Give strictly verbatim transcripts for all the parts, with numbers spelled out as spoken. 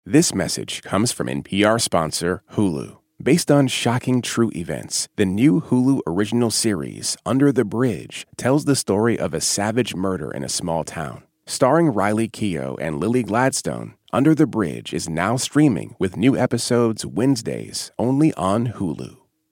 This message comes from N P R sponsor Hulu. Based on shocking true events, the new Hulu original series, Under the Bridge, tells the story of a savage murder in a small town. Starring Riley Keough and Lily Gladstone, Under the Bridge is now streaming with new episodes Wednesdays only on Hulu.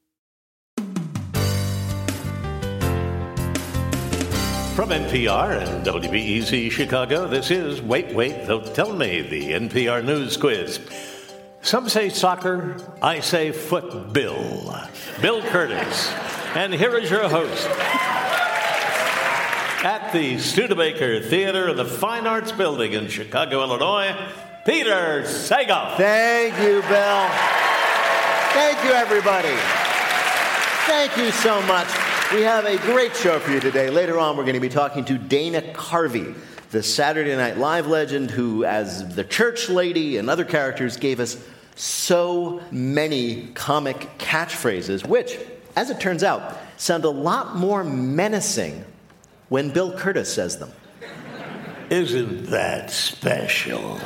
From N P R and W B E Z Chicago, this is Wait, Wait, Don't Tell Me, the N P R News Quiz. Some say soccer, I say foot Bill. Bill Curtis. And here is your host. At the Studebaker Theater in the Fine Arts Building in Chicago, Illinois, Peter Sagal. Thank you, Bill. Thank you, everybody. Thank you so much. We have a great show for you today. Later on, we're going to be talking to Dana Carvey, the Saturday Night Live legend who, as the church lady and other characters, gave us so many comic catchphrases, which, as it turns out, sound a lot more menacing when Bill Curtis says them. Isn't that special?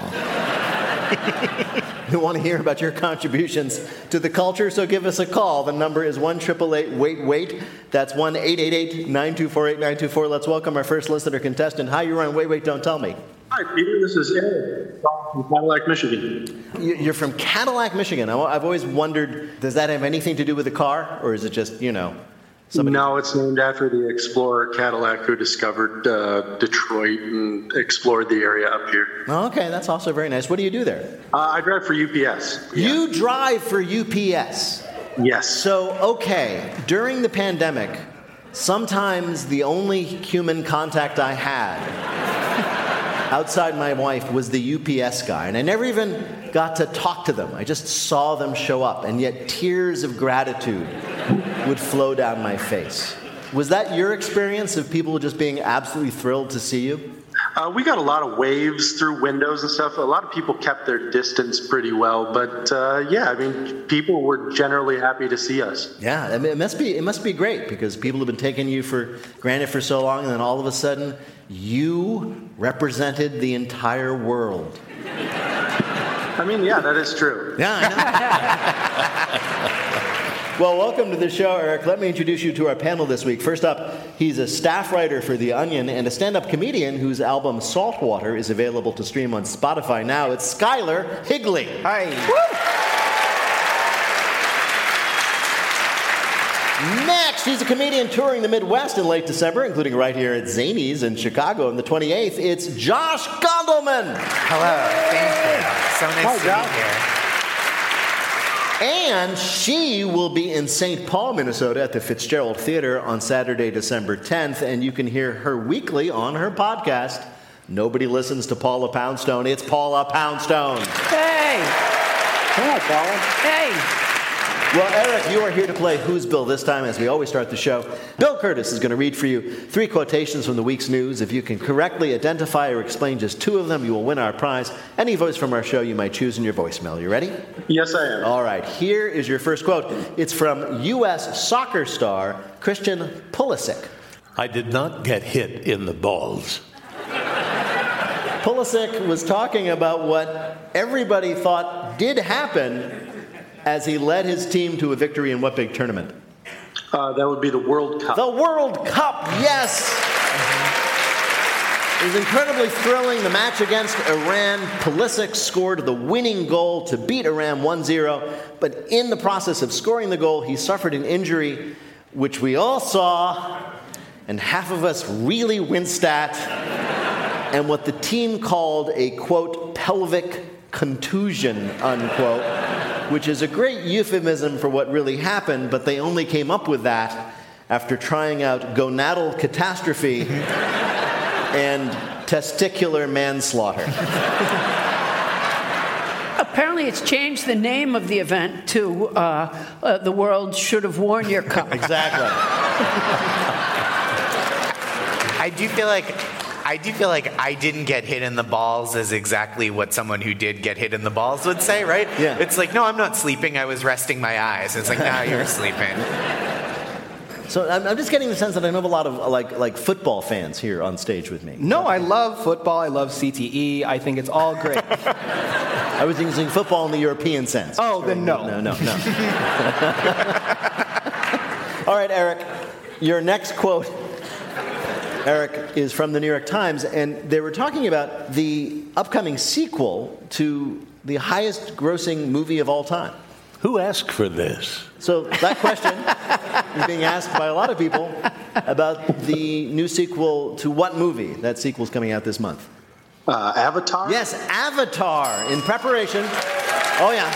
We want to hear about your contributions to the culture, so give us a call. The number is one eight eight eight wait wait. That's one eight eight eight nine two four eight nine two four. Let's welcome our first listener contestant. Hi, you're on Wait, Wait, Don't Tell Me. Hi, Peter. This is Eric from Cadillac, Michigan. You're from Cadillac, Michigan. I've always wondered, does that have anything to do with the car, or is it just, you know, somebody? No, it's named after the explorer Cadillac who discovered uh, Detroit and explored the area up here. Oh, okay, that's also very nice. What do you do there? Uh, I drive for U P S. You Yeah. drive for U P S? Yes. So, okay, during the pandemic, sometimes the only human contact I had outside my wife was the U P S guy, and I never even got to talk to them. I just saw them show up, and yet tears of gratitude would flow down my face. Was that your experience of people just being absolutely thrilled to see you? Uh, we got a lot of waves through windows and stuff. A lot of people kept their distance pretty well, but uh, yeah, I mean, people were generally happy to see us. Yeah, I mean, it must be it must be great because people have been taking you for granted for so long, and then all of a sudden, you represented the entire world. I mean, yeah, that is true. Yeah, I know. Well, welcome to the show, Eric. Let me introduce you to our panel this week. First up, he's a staff writer for The Onion and a stand-up comedian whose album Saltwater is available to stream on Spotify now. It's Skylar Higley. Hi. Woo! Next, he's a comedian touring the Midwest in late December, including right here at Zanies in Chicago on the twenty-eighth. It's Josh Gondelman. Hello. Thank you. So nice Hi, to Josh. be here. And she will be in Saint Paul, Minnesota at the Fitzgerald Theater on Saturday, December tenth, and you can hear her weekly on her podcast. Nobody listens to Paula Poundstone. It's Paula Poundstone. Hey! Come on, Paula. Hey! Well, Eric, you are here to play Who's Bill this time, as we always start the show. Bill Curtis is going to read for you three quotations from the week's news. If you can correctly identify or explain just two of them, you will win our prize. Any voice from our show you might choose in your voicemail. You ready? Yes, I am. All right, here is your first quote. It's from U S soccer star Christian Pulisic. I did not get hit in the balls. Pulisic was talking about what everybody thought did happen as he led his team to a victory in what big tournament? Uh, that would be the World Cup. The World Cup, yes! It was incredibly thrilling. The match against Iran, Pulisic scored the winning goal to beat Iran one zero, but in the process of scoring the goal, he suffered an injury, which we all saw, and half of us really winced at, and what the team called a, quote, pelvic contusion, unquote, which is a great euphemism for what really happened, but they only came up with that after trying out gonadal catastrophe and testicular manslaughter. Apparently it's changed the name of the event to uh, uh, The World Should Have Worn Your Cup. Exactly. I do feel like I do feel like I didn't get hit in the balls is exactly what someone who did get hit in the balls would say, right? Yeah. It's like, no, I'm not sleeping. I was resting my eyes. It's like, now you're sleeping. So I'm, I'm just getting the sense that I know a lot of like like football fans here on stage with me. No, I love football. I love C T E. I think it's all great. I was using football in the European sense. Oh, then no. No, no, no. All right, Eric, your next quote, Eric, is from the New York Times, and they were talking about the upcoming sequel to the highest grossing movie of all time. Who asked for this? So that question is being asked by a lot of people about the new sequel to what movie? That sequel's coming out this month. Uh, Avatar? Yes, Avatar, in preparation. Oh, yeah.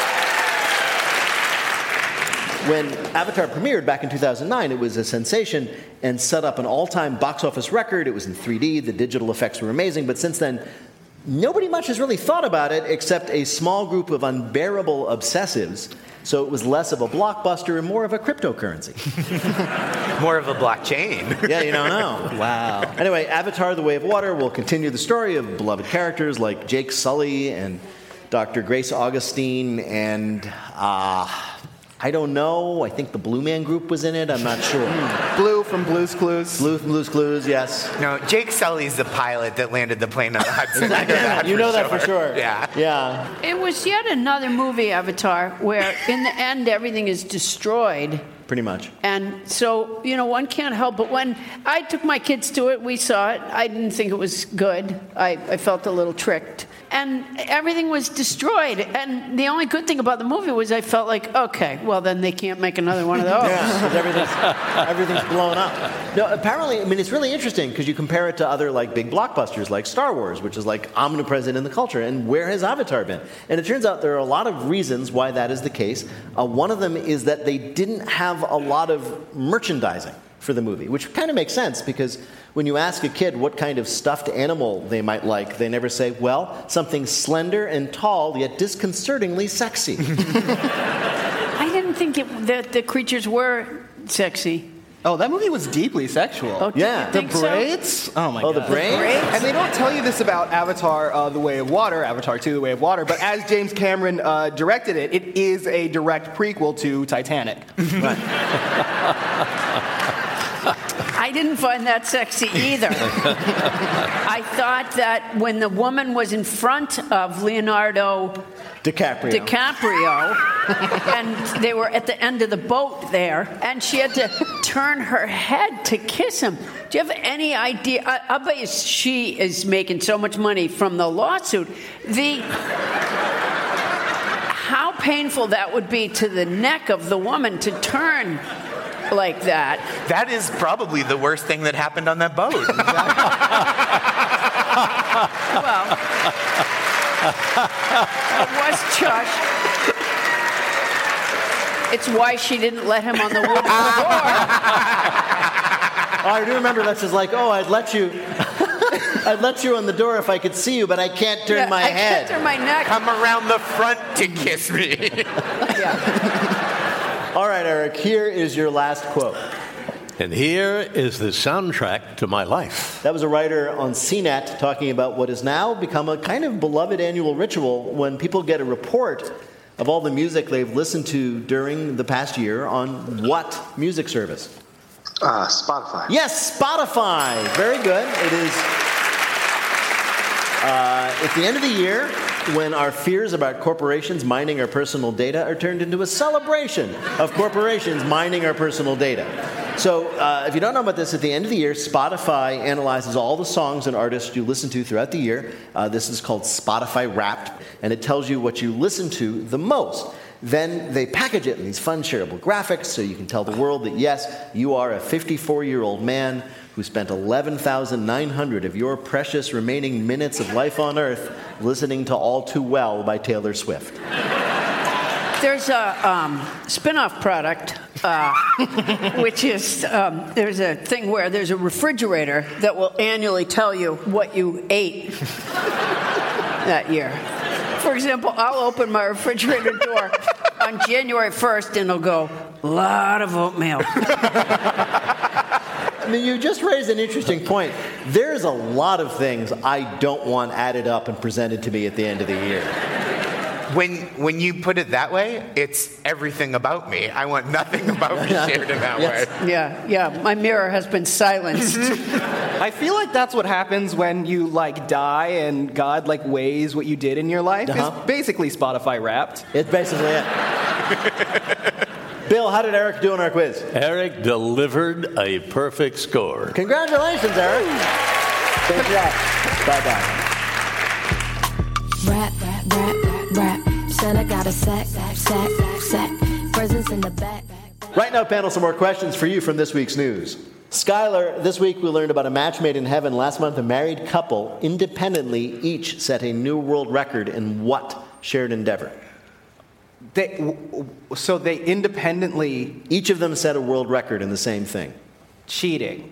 When Avatar premiered back in two thousand nine, it was a sensation and set up an all-time box office record. It was in three D. The digital effects were amazing. But since then, nobody much has really thought about it except a small group of unbearable obsessives. So it was less of a blockbuster and more of a cryptocurrency. More of a blockchain. Yeah, you don't know. Wow. Anyway, Avatar: The Way of Water will continue the story of beloved characters like Jake Sully and Doctor Grace Augustine and, uh, I don't know, I think the Blue Man Group was in it, I'm not sure. Blue from Blue's Clues. Blue from Blue's Clues, yes. No, Jake Sully's the pilot that landed the plane on the Hudson. Exactly. I know that You for know that sure. for sure. Yeah. Yeah. It was yet another movie, Avatar, where in the end everything is destroyed. Pretty much. And so, you know, one can't help but when I took my kids to it, we saw it. I didn't think it was good. I, I felt a little tricked. And everything was destroyed. And the only good thing about the movie was I felt like, okay, well, then they can't make another one of those. Yeah, 'cause everything's, everything's blown up. No, apparently, I mean, it's really interesting because you compare it to other, like, big blockbusters like Star Wars, which is, like, omnipresent in the culture. And where has Avatar been? And it turns out there are a lot of reasons why that is the case. Uh, one of them is that they didn't have a lot of merchandising for the movie, which kind of makes sense because when you ask a kid what kind of stuffed animal they might like, they never say, well, something slender and tall, yet disconcertingly sexy. I didn't think it, that the creatures were sexy. Oh, that movie was deeply sexual. Oh, did Yeah. you The think so? braids? Oh, my Oh, God. the braids? braids? And they don't tell you this about Avatar, uh, The Way of Water, Avatar two, The Way of Water, but as James Cameron uh, directed it, it is a direct prequel to Titanic. I didn't find that sexy either. I thought that when the woman was in front of Leonardo DiCaprio. DiCaprio, and they were at the end of the boat there, and she had to turn her head to kiss him. Do you have any idea? I, I bet you she is making so much money from the lawsuit. The how painful that would be to the neck of the woman to turn like that. That is probably the worst thing that happened on that boat. Well, it was Chush. It's why she didn't let him on the wooden floor. Oh, I do remember that. She's like, oh, I'd let you, I'd let you on the door if I could see you, but I can't turn Yeah, my I head. can't turn my neck. Come around the front to kiss me. Yeah. All right, Eric, here is your last quote. And here is the soundtrack to my life. That was a writer on C net talking about what has now become a kind of beloved annual ritual when people get a report of all the music they've listened to during the past year on what music service? Uh, Spotify. Yes, Spotify. Very good. It is uh, at the end of the year when our fears about corporations mining our personal data are turned into a celebration of corporations mining our personal data. So uh, if you don't know about this, at the end of the year, Spotify analyzes all the songs and artists you listen to throughout the year. Uh, this is called Spotify Wrapped, and it tells you what you listen to the most. Then they package it in these fun, shareable graphics so you can tell the world that, yes, you are a fifty-four-year-old man who spent eleven thousand nine hundred of your precious remaining minutes of life on Earth listening to All Too Well by Taylor Swift. There's a um, spin-off product, uh, which is, um, there's a thing where there's a refrigerator that will annually tell you what you ate that year. For example, I'll open my refrigerator door on January first and it'll go, a lot of oatmeal. I mean, you just raised an interesting point. There's a lot of things I don't want added up and presented to me at the end of the year. When when you put it that way, it's everything about me. I want nothing about me shared in that Yes. way. Yeah, yeah, my mirror has been silenced. I feel like that's what happens when you like die and God like weighs what you did in your life. Uh-huh. It's basically Spotify Wrapped. It's basically it. Bill, how did Eric do in our quiz? Eric delivered a perfect score. Congratulations, Eric. Good job. Bye-bye. Rap, rap, rap, rap. Said I got a sack, sack, sack, sack. Presents in the back. Right now, panel, some more questions for you from this week's news. Skylar, this week we learned about a match made in heaven. Last month, a married couple independently each set a new world record in what shared endeavor? They, so they independently... Each of them set a world record in the same thing. Cheating.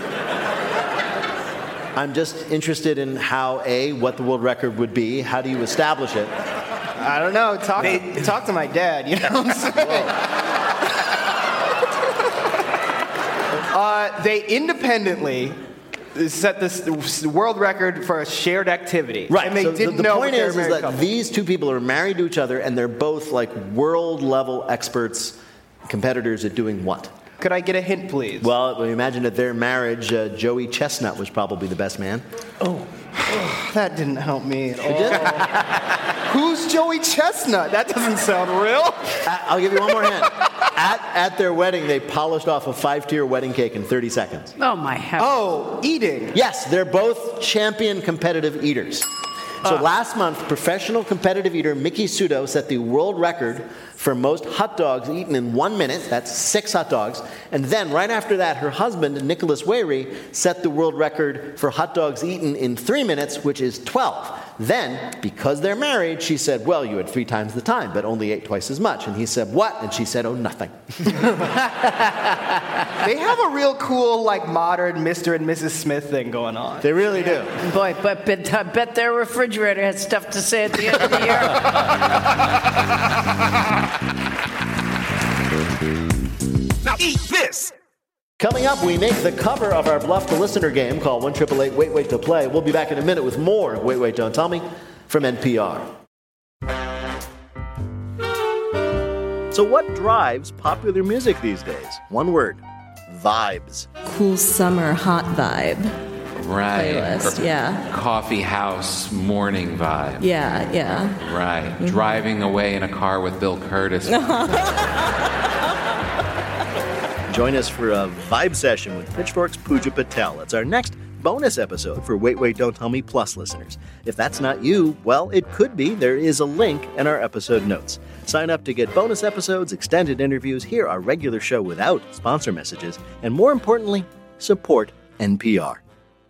I'm just interested in how, A, what the world record would be. How do you establish it? I don't know. Talk, they, to, talk to my dad, you know what I'm saying? uh, they independently set this world record for a shared activity. Right. And they so didn't the, the know point they is, were is that couple. these two people are married to each other, and they're both like world-level experts, competitors at doing what? Could I get a hint, please? Well, we imagine at their marriage, uh, Joey Chestnut was probably the best man. Oh, that didn't help me at all. Who's Joey Chestnut? That doesn't sound real. I'll give you one more hint. At, at their wedding, they polished off a five-tier wedding cake in thirty seconds. Oh, my heavens. Oh, eating. Yes, they're both champion competitive eaters. So uh. last month, professional competitive eater Mickey Sudo set the world record for most hot dogs eaten in one minute. That's six hot dogs. And then right after that, her husband, Nicholas Wayre, set the world record for hot dogs eaten in three minutes, which is twelve. Then, because they're married, she said, well, you had three times the time, but only ate twice as much. And he said, what? And she said, oh, nothing. They have a real cool, like, modern Mister and Missus Smith thing going on. They really do. Boy, but, but I bet their refrigerator had stuff to say at the end of the year. Now eat this! Coming up, we make the cover of our Bluff the Listener game. Call one eight eight eight wait wait to play. We'll be back in a minute with more Wait, Wait, Don't Tell Me from N P R. So what drives popular music these days? One word, vibes. Cool summer hot vibe. Right. Playlist, yeah. Coffee house morning vibe. Yeah, yeah. Right. Mm-hmm. Driving away in a car with Bill Curtis. Join us for a vibe session with Pitchfork's Pooja Patel. It's our next bonus episode for Wait, Wait, Don't Tell Me Plus listeners. If that's not you, well, it could be. There is a link in our episode notes. Sign up to get bonus episodes, extended interviews, hear our regular show without sponsor messages, and more importantly, support N P R.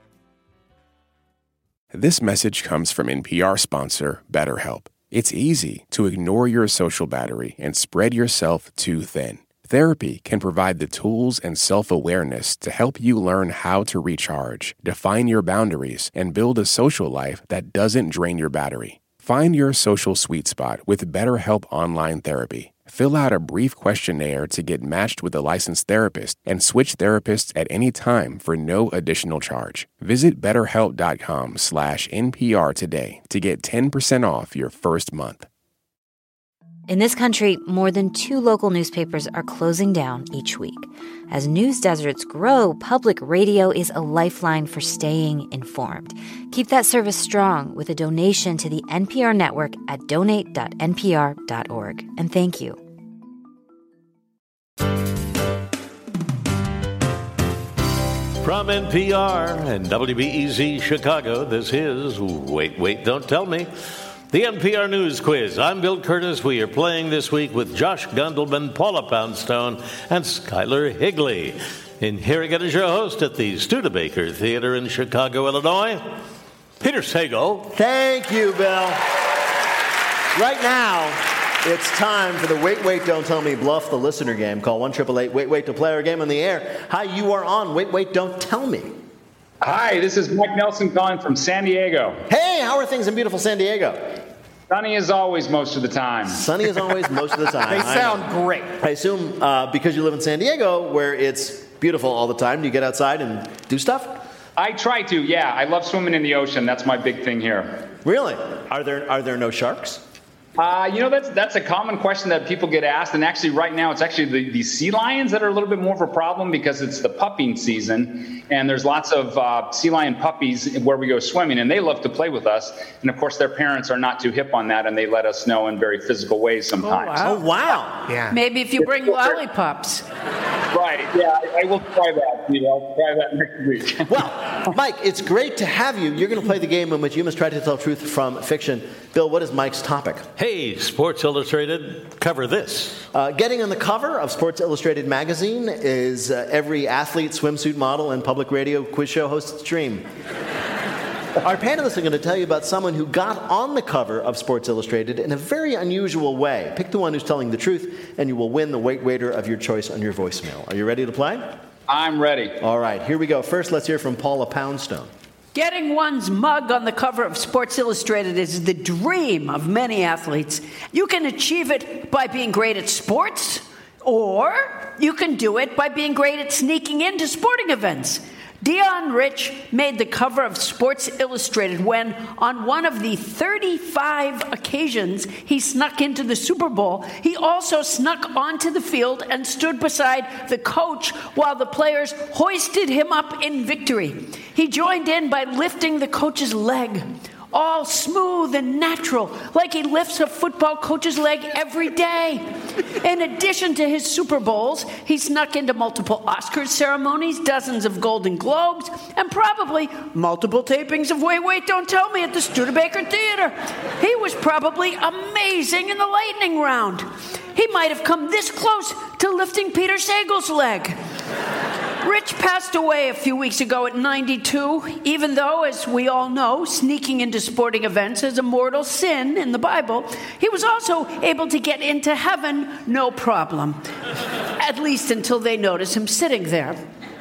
This message comes from N P R sponsor BetterHelp. It's easy to ignore your social battery and spread yourself too thin. Therapy can provide the tools and self-awareness to help you learn how to recharge, define your boundaries, and build a social life that doesn't drain your battery. Find your social sweet spot with BetterHelp Online Therapy. Fill out a brief questionnaire to get matched with a licensed therapist and switch therapists at any time for no additional charge. Visit betterhelp.com slash NPR today to get ten percent off your first month. In this country, more than two local newspapers are closing down each week. As news deserts grow, public radio is a lifeline for staying informed. Keep that service strong with a donation to the N P R network at donate dot n p r dot org. And thank you. From N P R and W B E Z Chicago, this is Wait, Wait, Don't Tell Me, the N P R News Quiz. I'm Bill Curtis. We are playing this week with Josh Gundelman, Paula Poundstone, and Skylar Higley. And here again is your host at the Studebaker Theater in Chicago, Illinois, Peter Sagal. Thank you, Bill. Right now, it's time for the Wait, Wait, Don't Tell Me Bluff the Listener game. Call one eight eight eight wait wait to play our game on the air. Hi, you are on Wait, Wait, Don't Tell Me. Hi, this is Mike Nelson calling from San Diego. Hey, how are things in beautiful San Diego? Sunny as always most of the time. Sunny as always most of the time. They sound great. I assume uh, because you live in San Diego, where it's beautiful all the time, do you get outside and do stuff? I try to, yeah. I love swimming in the ocean. That's my big thing here. Really? Are there are there no sharks? Uh, you know, that's that's a common question that people get asked. And actually, right now, it's actually the, the sea lions that are a little bit more of a problem because it's the pupping season. And there's lots of uh, sea lion puppies where we go swimming, and they love to play with us. And, of course, their parents are not too hip on that, and they let us know in very physical ways sometimes. Oh, wow. Oh, wow. Yeah. Maybe if you bring lollipops. Right. Yeah, I, I will try that. You know, I'll try that next week. Well, Mike, it's great to have you. You're going to play the game in which you must try to tell truth from fiction. Bill, what is Mike's topic? Hey, Sports Illustrated, cover this. Uh, getting on the cover of Sports Illustrated magazine is uh, every athlete, swimsuit model, and public radio quiz show host's dream. Our panelists are going to tell you about someone who got on the cover of Sports Illustrated in a very unusual way. Pick the one who's telling the truth, and you will win the Wait Waiter of your choice on your voicemail. Are you ready to play? I'm ready. All right, here we go. First, let's hear from Paula Poundstone. Getting one's mug on the cover of Sports Illustrated is the dream of many athletes. You can achieve it by being great at sports, or you can do it by being great at sneaking into sporting events. Dion Rich made the cover of Sports Illustrated when, on one of the thirty-five occasions he snuck into the Super Bowl, he also snuck onto the field and stood beside the coach while the players hoisted him up in victory. He joined in by lifting the coach's leg, all smooth and natural, like he lifts a football coach's leg every day. In addition to his Super Bowls, he snuck into multiple Oscars ceremonies, dozens of Golden Globes, and probably multiple tapings of Wait, Wait, Don't Tell Me at the Studebaker Theater. He was probably amazing in the lightning round. He might have come this close to lifting Peter Sagal's leg. Rich passed away a few weeks ago at ninety-two, even though, as we all know, sneaking into sporting events is a mortal sin in the Bible. He was also able to get into heaven no problem, at least until they notice him sitting there.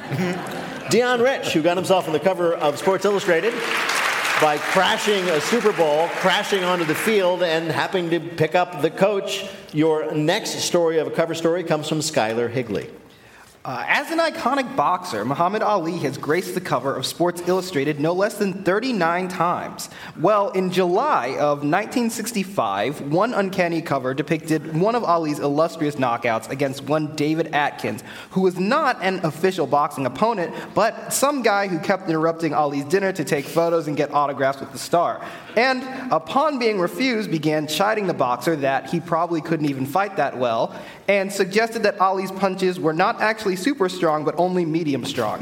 Dion Rich, who got himself on the cover of Sports Illustrated by crashing a Super Bowl, crashing onto the field, and happening to pick up the coach. Your next story of a cover story comes from Skylar Higley. Uh, as an iconic boxer, Muhammad Ali has graced the cover of Sports Illustrated no less than thirty-nine times. Well, in July of nineteen sixty-five, one uncanny cover depicted one of Ali's illustrious knockouts against one David Atkins, who was not an official boxing opponent, but some guy who kept interrupting Ali's dinner to take photos and get autographs with the star. And upon being refused, began chiding the boxer that he probably couldn't even fight that well, and suggested that Ali's punches were not actually super strong, but only medium strong.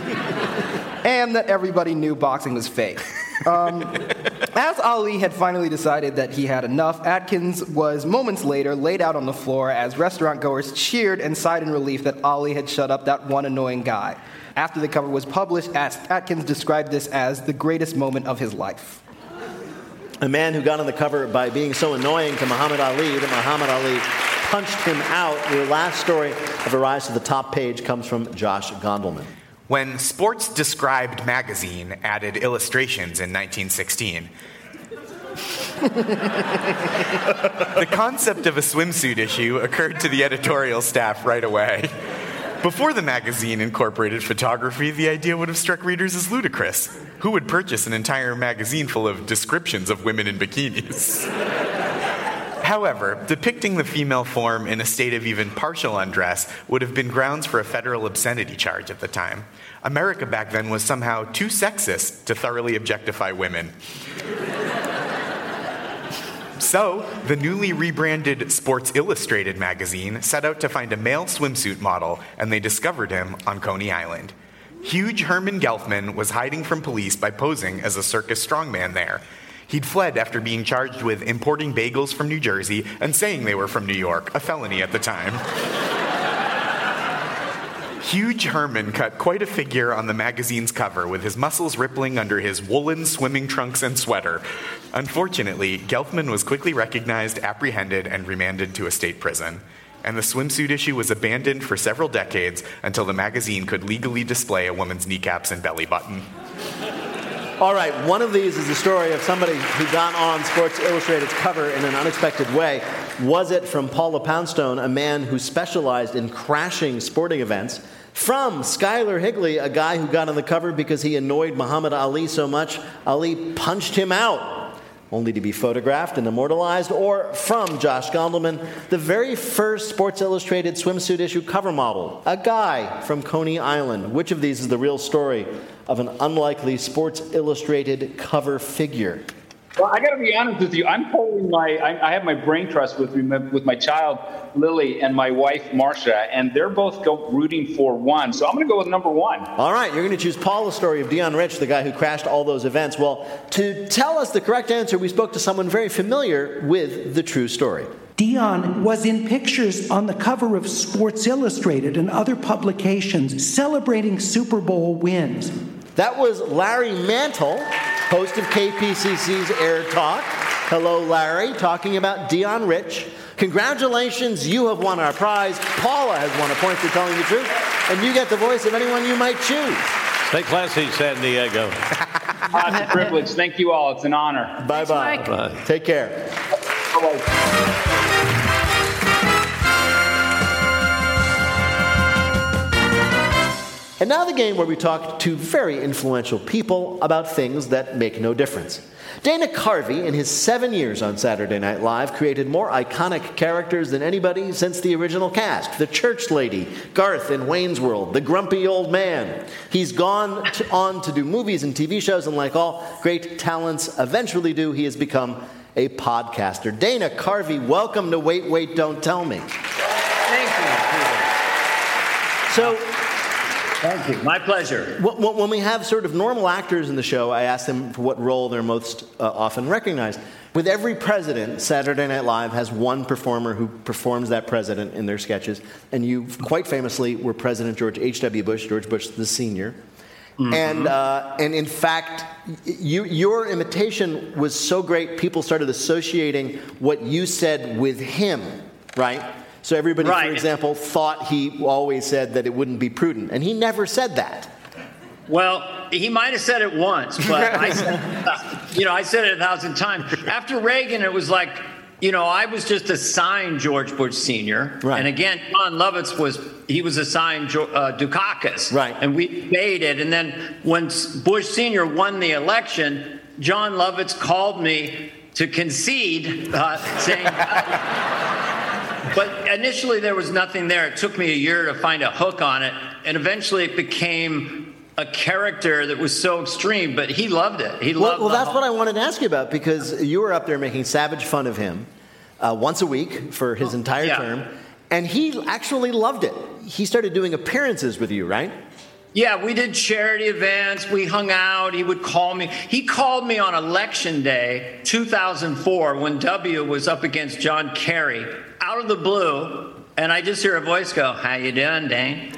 And that everybody knew boxing was fake. Um, as Ali had finally decided that he had enough, Atkins was moments later laid out on the floor as restaurant goers cheered and sighed in relief that Ali had shut up that one annoying guy. After the cover was published, Atkins described this as the greatest moment of his life. A man who got on the cover by being so annoying to Muhammad Ali that Muhammad Ali punched him out. Your last story of a rise to the top page comes from Josh Gondelman. When Sports Described magazine added illustrations in nineteen sixteen, the concept of a swimsuit issue occurred to the editorial staff right away. Before the magazine incorporated photography, the idea would have struck readers as ludicrous. Who would purchase an entire magazine full of descriptions of women in bikinis? However, depicting the female form in a state of even partial undress would have been grounds for a federal obscenity charge at the time. America back then was somehow too sexist to thoroughly objectify women. So, the newly rebranded Sports Illustrated magazine set out to find a male swimsuit model, and they discovered him on Coney Island. Huge Herman Gelfman was hiding from police by posing as a circus strongman there. He'd fled after being charged with importing bagels from New Jersey and saying they were from New York, a felony at the time. Huge Herman cut quite a figure on the magazine's cover, with his muscles rippling under his woolen swimming trunks and sweater. Unfortunately, Gelfman was quickly recognized, apprehended, and remanded to a state prison. And the swimsuit issue was abandoned for several decades until the magazine could legally display a woman's kneecaps and belly button. All right, one of these is the story of somebody who got on Sports Illustrated's cover in an unexpected way. Was it from Paula Poundstone, a man who specialized in crashing sporting events? From Skylar Higley, a guy who got on the cover because he annoyed Muhammad Ali so much, Ali punched him out. only to be photographed and immortalized, or from Josh Gondelman, the very first Sports Illustrated swimsuit issue cover model, a guy from Coney Island. Which of these is the real story of an unlikely Sports Illustrated cover figure? Well, I got to be honest with you. I'm holding my, I, I have my brain trust with me, with my child, Lily, and my wife, Marcia, and they're both go rooting for one. So I'm going to go with number one. All right, you're going to choose Paul, the story of Dion Rich, the guy who crashed all those events. Well, to tell us the correct answer, we spoke to someone very familiar with the true story. Dion was in pictures on the cover of Sports Illustrated and other publications celebrating Super Bowl wins. That was Larry Mantle, host of K P C C's Air Talk. Hello, Larry, talking about Dion Rich. Congratulations, you have won our prize. Paula has won a point for telling the truth, and you get the voice of anyone you might choose. Stay classy, San Diego. Ah, it's a privilege. Thank you all. It's an honor. Bye-bye. Bye. Take care. Bye-bye. And now the game where we talk to very influential people about things that make no difference. Dana Carvey, in his seven years on Saturday Night Live, created more iconic characters than anybody since the original cast. The church lady, Garth in Wayne's World, the grumpy old man. He's gone to, on to do movies and T V shows, and like all great talents eventually do, he has become a podcaster. Dana Carvey, welcome to Wait, Wait, Don't Tell Me. Thank you, So... Thank you. My pleasure. When we have sort of normal actors in the show, I ask them for what role they're most uh, often recognized. With every president, Saturday Night Live has one performer who performs that president in their sketches. And you, quite famously, were President George H W. Bush, George Bush the senior. Mm-hmm. And uh, and in fact, you, your imitation was so great, people started associating what you said with him, right? So everybody, right. for example, thought he always said that it wouldn't be prudent. And he never said that. Well, he might have said it once, but I said, you know, I said it a thousand times. After Reagan, it was like, you know, I was just assigned George Bush Senior. Right. And again, John Lovitz was, he was assigned uh, Dukakis. Right. And we debated. And then when Bush Senior won the election, John Lovitz called me to concede, uh, saying... But initially, there was nothing there. It took me a year to find a hook on it, and eventually it became a character that was so extreme, but he loved it. He loved Well, well that's whole- what I wanted to ask you about, because you were up there making savage fun of him uh, once a week for his entire yeah. term, and he actually loved it. He started doing appearances with you, right? Yeah, we did charity events. We hung out. He would call me. He called me on Election Day, two thousand four, when W was up against John Kerry, out of the blue, and I just hear a voice go, "How you doing, Dane?"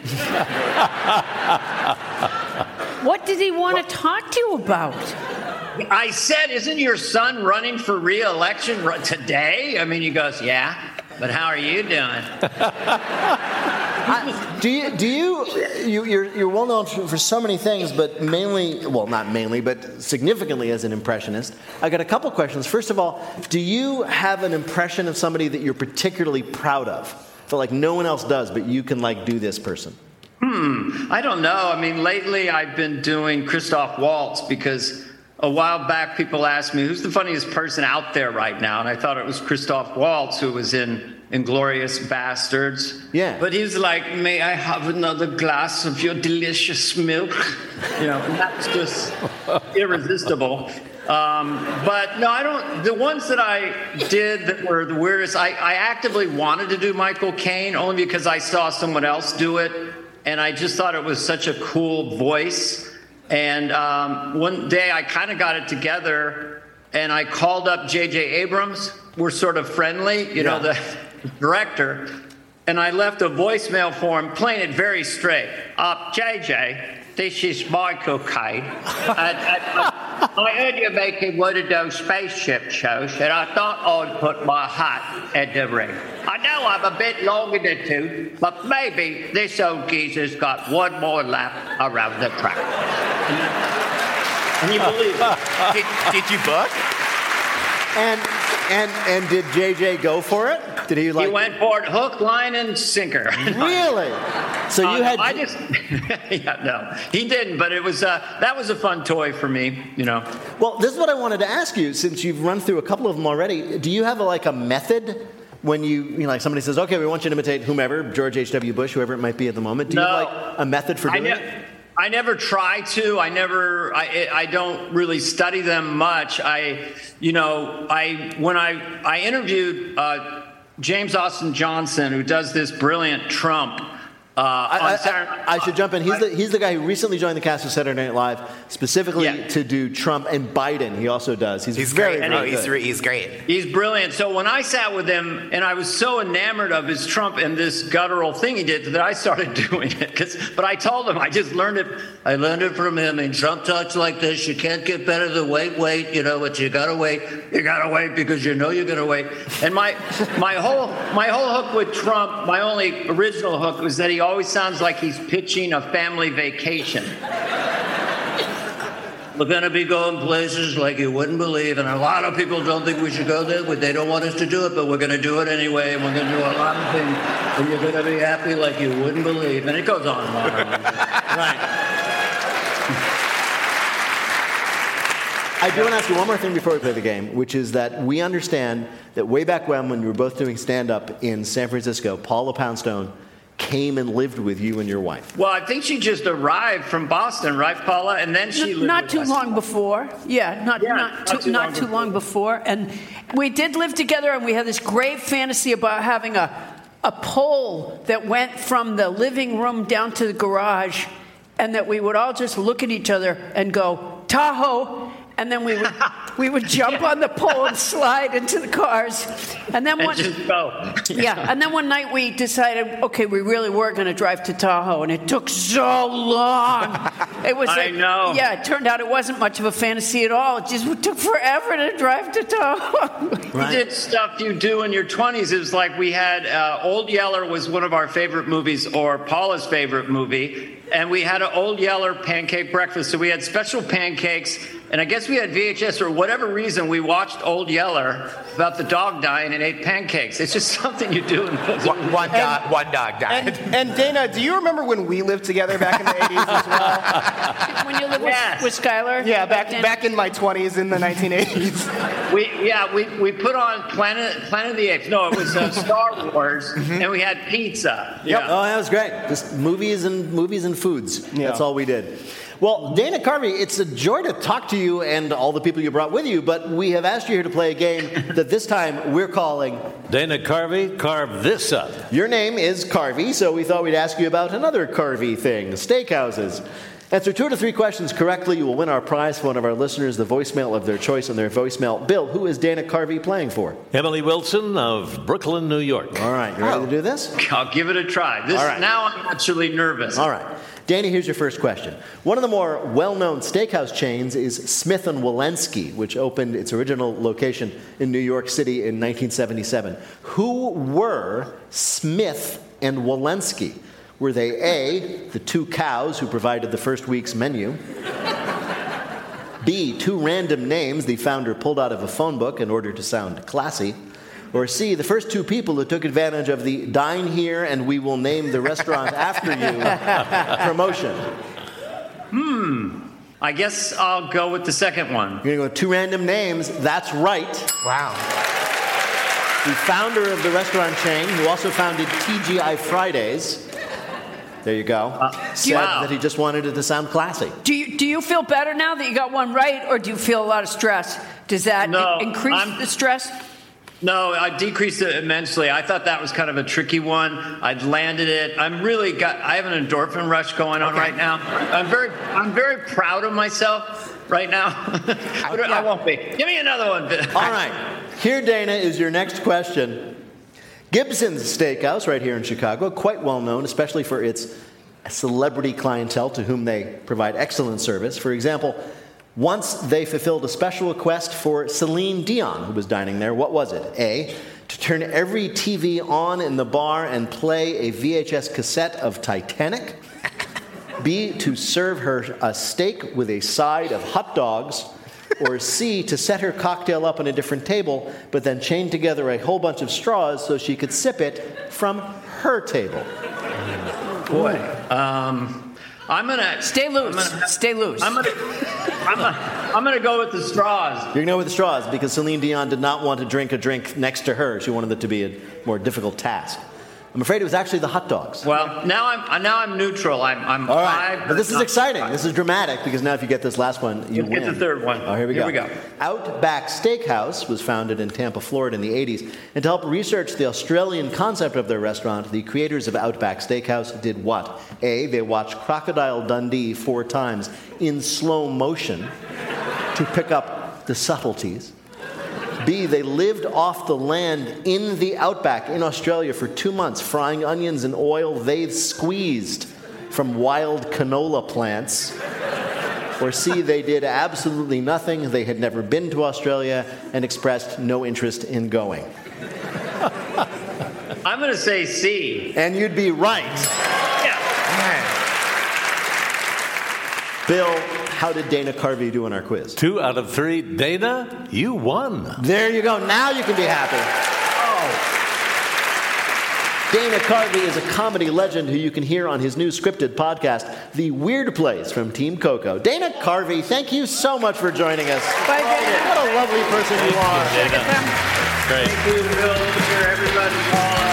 What did he want to talk to you about? I said, "Isn't your son running for re-election today?" I mean, he goes, "Yeah, but how are you doing?" I, do you, do you, you you're, you're well known for, for so many things, but mainly, well, not mainly, but significantly as an impressionist. I got a couple questions. First of all, do you have an impression of somebody that you're particularly proud of? Feel like no one else does, but you can, like, do this person? Hmm, I don't know. I mean, lately I've been doing Christoph Waltz because a while back people asked me, who's the funniest person out there right now? And I thought it was Christoph Waltz, who was in Inglourious Bastards. Yeah. But he was like, "May I have another glass of your delicious milk?" You know, and that's just irresistible. Um, but no, I don't. The ones that I did that were the weirdest, I, I actively wanted to do Michael Caine only because I saw someone else do it. And I just thought it was such a cool voice. And um, one day I kind of got it together and I called up J J Abrams. We're sort of friendly, you yeah. know, the director. And I left a voicemail for him, playing it very straight. Uh, J J, this is Michael Caine. and, and, I heard you're making one of those spaceship shows, and I thought I'd put my hat in the ring. I know I'm a bit long in the tooth, but maybe this old geezer's got one more lap around the track. Can you believe it? Did, did you book? And And and did J J go for it? Did he like? He went for it, hook, line, and sinker. Really? So you uh, had? I just, yeah, no, he didn't. But it was uh, that was a fun toy for me, you know. Well, this is what I wanted to ask you. Since you've run through a couple of them already, do you have a, like a method when you, you know, like somebody says, "Okay, we want you to imitate whomever, George H W. Bush, whoever it might be at the moment"? Do no, you have like a method for doing I ne- it? I never try to. I never. I. I don't really study them much. I, you know, I when I I interviewed uh, James Austin Johnson, who does this brilliant Trump. Uh, I, on I, Saturday, I, I should jump in. He's the he's the guy who recently joined the cast of Saturday Night Live specifically Yeah. to do Trump and Biden. He also does. He's, He's very, great. very Oh, he's, good. re- he's great. He's brilliant. So when I sat with him, and I was so enamored of his Trump and this guttural thing he did that I started doing it. Cause, but I told him I just learned it. I learned it from him. And Trump talks like this: "You can't get better than wait, wait. You know, but you gotta wait. You gotta wait because you know you're gonna wait." And my my whole my whole hook with Trump, my only original hook, was that he always sounds like he's pitching a family vacation. We're going to be going places like you wouldn't believe, and a lot of people don't think we should go there, but they don't want us to do it, but we're going to do it anyway, and we're going to do a lot of things, and you're going to be happy like you wouldn't believe. And it goes on and on and on. Right. I do want to ask you one more thing before we play the game, which is that we understand that way back when, when you were both doing stand-up in San Francisco, Paula Poundstone came and lived with you and your wife. Well, I think she just arrived from Boston, right, Paula? And then she N- lived not with too us. long before. Yeah, not Yeah, not, not too, too not long too before. long before. And we did live together, and we had this great fantasy about having a a pole that went from the living room down to the garage, and that we would all just look at each other and go, "Tahoe." And then we would we would jump on the pole and slide into the cars. And then And one just go. yeah, and then one night we decided, okay, we really were going to drive to Tahoe, and it took so long. It was I like, know. Yeah, it turned out it wasn't much of a fantasy at all. It just took forever to drive to Tahoe. We did stuff you do in your twenties. It was like we had uh, Old Yeller was one of our favorite movies, or Paula's favorite movie. And we had an Old Yeller pancake breakfast. So we had special pancakes. And I guess we had V H S, or whatever reason, we watched Old Yeller about the dog dying and ate pancakes. It's just something you do. In one, one, dog, one dog died. And, and Dana, do you remember when we lived together back in the eighties as well? When you lived Yes. with, with Skylar? Yeah, back then? back in my twenties in the nineteen eighties. We yeah we, we put on Planet Planet of the Apes. No, it was uh, Star Wars, and we had pizza. Yep. Yeah. Oh, that was great. Just movies and movies and foods. Yeah. That's all we did. Well, Dana Carvey, it's a joy to talk to you and all the people you brought with you, but we have asked you here to play a game that this time we're calling Dana Carvey, carve this up. Your name is Carvey, so we thought we'd ask you about another Carvey thing, steakhouses. Answer two to three questions correctly, you will win our prize for one of our listeners, the voicemail of their choice on their voicemail. Bill, who is Dana Carvey playing for? Emily Wilson of Brooklyn, New York. All right, you ready to do this? I'll give it a try. This All right. Now I'm actually nervous. All right. Danny, here's your first question. One of the more well-known steakhouse chains is Smith and Wollensky, which opened its original location in New York City in nineteen seventy-seven. Who were Smith and Wollensky? Were they A, the two cows who provided the first week's menu? B, two random names the founder pulled out of a phone book in order to sound classy? Or C, the first two people who took advantage of the dine here and we will name the restaurant after you promotion? Hmm. I guess I'll go with the second one. You're going to go with two random names. That's right. Wow. The founder of the restaurant chain, who also founded T G I Fridays, there you go, Uh, said wow. that he just wanted it to sound classy. Do you, do you feel better now that you got one right, or do you feel a lot of stress? Does that No, i- increase I'm- the stress? No, I decreased it immensely. I thought that was kind of a tricky one. I'd landed it. I'm really got. I have an endorphin rush going on right now. I'm very, I'm very proud of myself right now. But I won't be. Give me another one. All right. Here, Dana, is your next question. Gibson's Steakhouse, right here in Chicago, quite well known, especially for its celebrity clientele to whom they provide excellent service. For example, once they fulfilled a special request for Celine Dion, who was dining there. What was it? A, to turn every T V on in the bar and play a V H S cassette of Titanic. B, to serve her a steak with a side of hot dogs. Or C, to set her cocktail up on a different table, but then chain together a whole bunch of straws so she could sip it from her table? Boy, um, I'm gonna stay loose. Gonna, stay loose. I'm gonna, I'm gonna, I'm gonna go with the straws. You're gonna go with the straws because Celine Dion did not want to drink a drink next to her. She wanted it to be a more difficult task. I'm afraid it was actually the hot dogs. Well, now I'm now I'm neutral. I'm, I'm all right. five, but this is not exciting. five. This is dramatic because now if you get this last one, you Let's win. get the third one. Oh, here we here go. we go. Outback Steakhouse was founded in Tampa, Florida in the eighties. And to help research the Australian concept of their restaurant, the creators of Outback Steakhouse did what? A, they watched Crocodile Dundee four times in slow motion to pick up the subtleties. B, they lived off the land in the outback in Australia for two months, frying onions in oil they've squeezed from wild canola plants. Or C, they did absolutely nothing. They had never been to Australia and expressed no interest in going. I'm going to say C. And you'd be right. Yeah. Bill, how did Dana Carvey do in our quiz? Two out of three. Dana, you won. There you go. Now you can be happy. Oh. Dana Carvey is a comedy legend who you can hear on his new scripted podcast, The Weird Place from Team Coco. Dana Carvey, thank you so much for joining us. Bye, Dana. What a lovely person you are. Thank you, Dana. Great. Thank you, Bill. Here, everybody, Paula.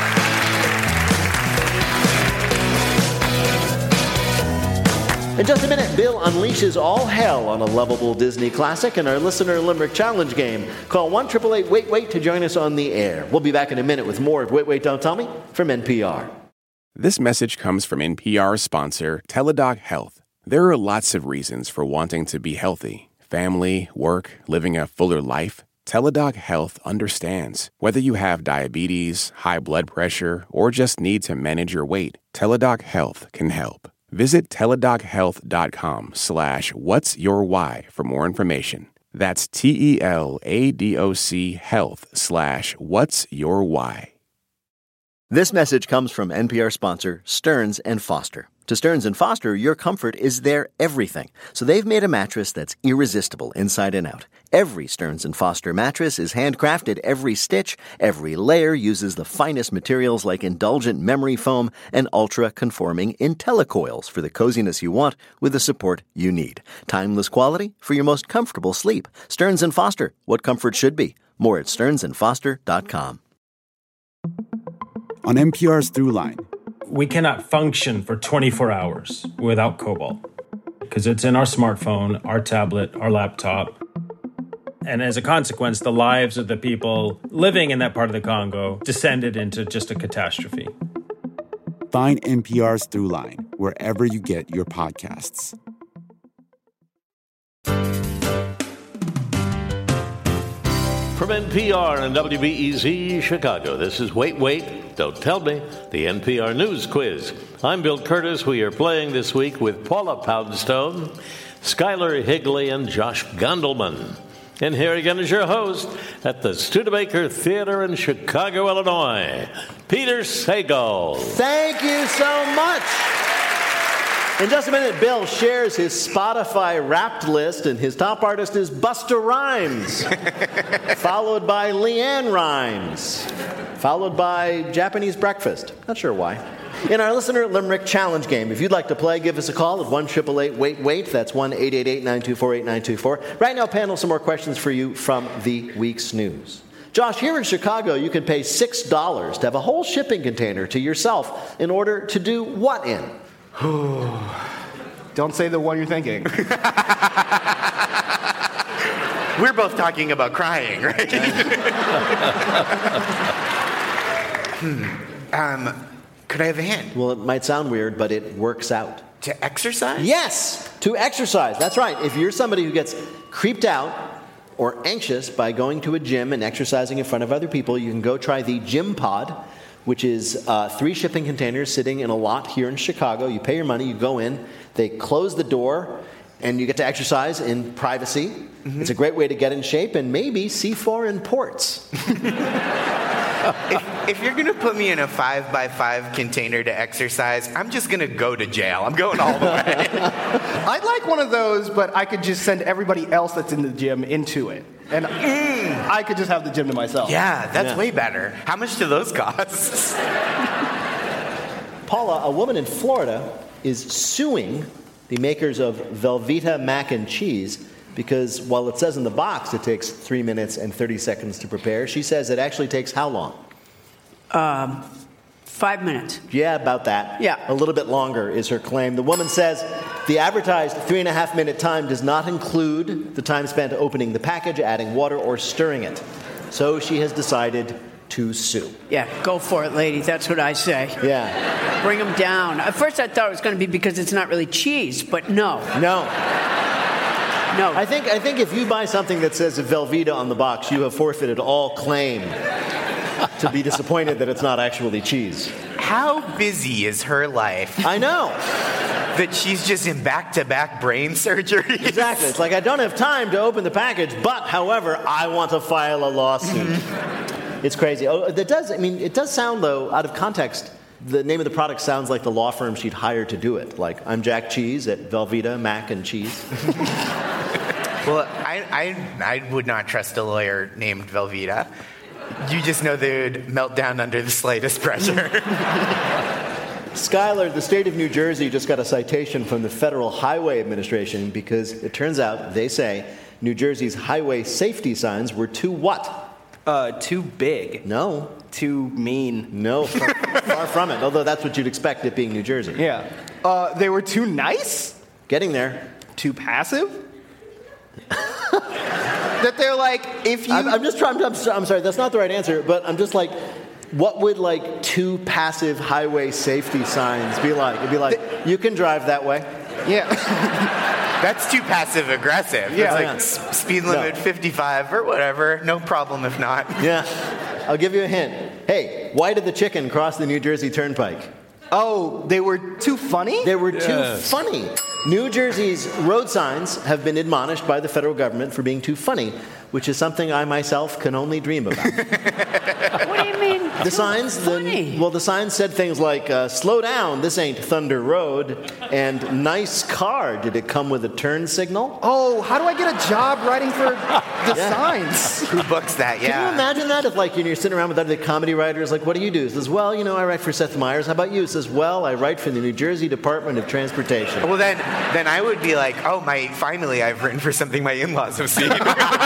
In just a minute, Bill unleashes all hell on a lovable Disney classic in our Listener Limerick Challenge game. Call one eight eight eight wait wait to join us on the air. We'll be back in a minute with more of Wait, Wait, Don't Tell Me from N P R. This message comes from N P R sponsor Teladoc Health. There are lots of reasons for wanting to be healthy. Family, work, living a fuller life. Teladoc Health understands. Whether you have diabetes, high blood pressure, or just need to manage your weight, Teladoc Health can help. Visit teladochealth.com slash what's your why for more information. That's T-E-L-A-D-O-C health slash what's your why. This message comes from N P R sponsor Stearns and Foster. To Stearns and Foster, your comfort is their everything. So they've made a mattress that's irresistible inside and out. Every Stearns and Foster mattress is handcrafted. Every stitch, every layer uses the finest materials like indulgent memory foam and ultra-conforming IntelliCoils for the coziness you want with the support you need. Timeless quality for your most comfortable sleep. Stearns and Foster, what comfort should be. More at stearns and foster dot com. On N P R's Throughline, we cannot function for twenty-four hours without Cobalt because it's in our smartphone, our tablet, our laptop. And as a consequence, the lives of the people living in that part of the Congo descended into just a catastrophe. Find N P R's Throughline wherever you get your podcasts. From N P R and W B E Z Chicago, this is Wait, Wait, Don't Tell Me, the N P R News Quiz. I'm Bill Curtis. We are playing this week with Paula Poundstone, Skylar Higley, and Josh Gondelman. And here again is your host at the Studebaker Theater in Chicago, Illinois, Peter Sagal. Thank you so much. In just a minute, Bill shares his Spotify Wrapped list, and his top artist is Busta Rhymes, followed by Leanne Rhymes, followed by Japanese breakfast. Not sure why. In our Listener Limerick Challenge game, if you'd like to play, give us a call at one eight eight eight wait wait. That's one eight eight eight nine two four eight nine two four. Right now, panel, some more questions for you from the week's news. Josh, here in Chicago, you can pay six dollars to have a whole shipping container to yourself in order to do what in? Don't say the one you're thinking. We're both talking about crying, right? hmm. Um, could I have a hint? Well, it might sound weird, but it works out. To exercise? Yes, to exercise. That's right. If you're somebody who gets creeped out or anxious by going to a gym and exercising in front of other people, you can go try the Gym Pod, which is uh, three shipping containers sitting in a lot here in Chicago. You pay your money, you go in, they close the door, and you get to exercise in privacy. Mm-hmm. It's a great way to get in shape and maybe see foreign ports. if, if you're going to put me in a five by five container to exercise, I'm just going to go to jail. I'm going all the way. I'd like one of those, but I could just send everybody else that's in the gym into it. And mm, I could just have the gym to myself. Yeah, that's Yeah. way better. How much do those cost? Paula, a woman in Florida is suing the makers of Velveeta mac and cheese because while it says in the box it takes three minutes and thirty seconds to prepare, she says it actually takes how long? Um, five minutes. Yeah, about that. Yeah. A little bit longer is her claim. The woman says the advertised three and a half minute time does not include the time spent opening the package, adding water, or stirring it. So she has decided to sue. Yeah, go for it, lady. That's what I say. Yeah. Bring them down. At first I thought it was going to be because it's not really cheese, but no. No. No. I think I think if you buy something that says Velveeta on the box, you have forfeited all claim to be disappointed that it's not actually cheese. How busy is her life? I know. That she's just in back-to-back brain surgeries. Exactly. It's like, I don't have time to open the package, but, however, I want to file a lawsuit. It's crazy. Oh, that does, I mean, it does sound, though, out of context, the name of the product sounds like the law firm she'd hire to do it. Like, I'm Jack Cheese at Velveeta Mac and Cheese. Well, I, I, I would not trust a lawyer named Velveeta. You just know they would melt down under the slightest pressure. Skylar, the state of New Jersey just got a citation from the Federal Highway Administration because it turns out, they say, New Jersey's highway safety signs were too what? Uh, too big. No. Too mean. No, far, far from it, although that's what you'd expect it being New Jersey. Yeah. Uh, they were too nice? Getting there. Too passive? That they're like, if you... I'm, I'm just trying, I'm, I'm sorry, that's not the right answer, but I'm just like, what would like two passive highway safety signs be like? It'd be like, the, you can drive that way. Yeah. That's too passive aggressive. Yeah. It's like yeah. speed limit no. fifty-five or whatever. No problem if not. Yeah. I'll give you a hint. Hey, why did the chicken cross the New Jersey Turnpike? Oh, they were too funny? They were yes. too funny. New Jersey's road signs have been admonished by the federal government for being too funny, which is something I myself can only dream about. What do you mean? The signs, the, well, the signs said things like, uh, slow down, this ain't Thunder Road, and nice car. Did it come with a turn signal? Oh, how do I get a job writing for the yeah. signs? Who books that, yeah. Can you imagine that? If, like, you're sitting around with other comedy writers, like, what do you do? He says, well, you know, I write for Seth Meyers. How about you? He says, well, I write for the New Jersey Department of Transportation. Well, then, then I would be like, oh, my, finally, I've written for something my in-laws have seen.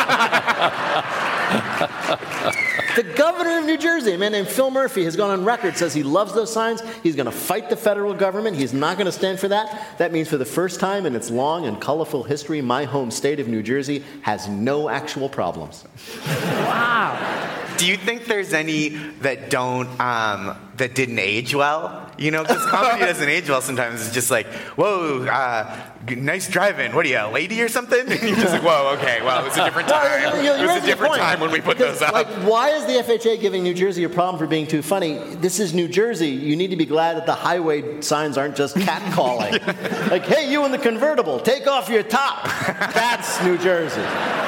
The governor of New Jersey, a man named Phil Murphy, has gone on record, says he loves those signs. He's going to fight the federal government. He's not going to stand for that. That means for the first time in its long and colorful history, my home state of New Jersey has no actual problems. Wow. Do you think there's any that don't, um, that didn't age well? You know, because comedy doesn't age well sometimes. It's just like, whoa, uh, nice driving. What are you, a lady or something? And you're just like, whoa, okay, well, it was a different time. No, you know, it was a different point. time when we put because, those up. Like, why is the F H A giving New Jersey a problem for being too funny? This is New Jersey. You need to be glad that the highway signs aren't just catcalling. Like, hey, you in the convertible, take off your top. That's New Jersey.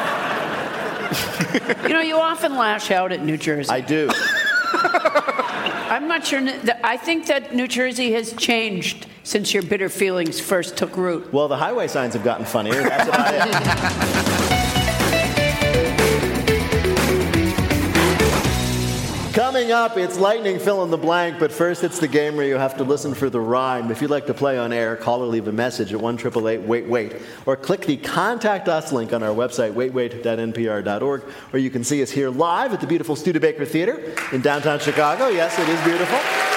You know, you often lash out at New Jersey. I do. I'm not sure. I think that New Jersey has changed since your bitter feelings first took root. Well, the highway signs have gotten funnier. That's about it. Coming up, it's lightning fill in the blank, but first it's the game where you have to listen for the rhyme. If you'd like to play on air, call or leave a message at one eight eight eight wait wait, or click the Contact Us link on our website, wait wait dot n p r dot org, or you can see us here live at the beautiful Studebaker Theater in downtown Chicago. Yes, it is beautiful.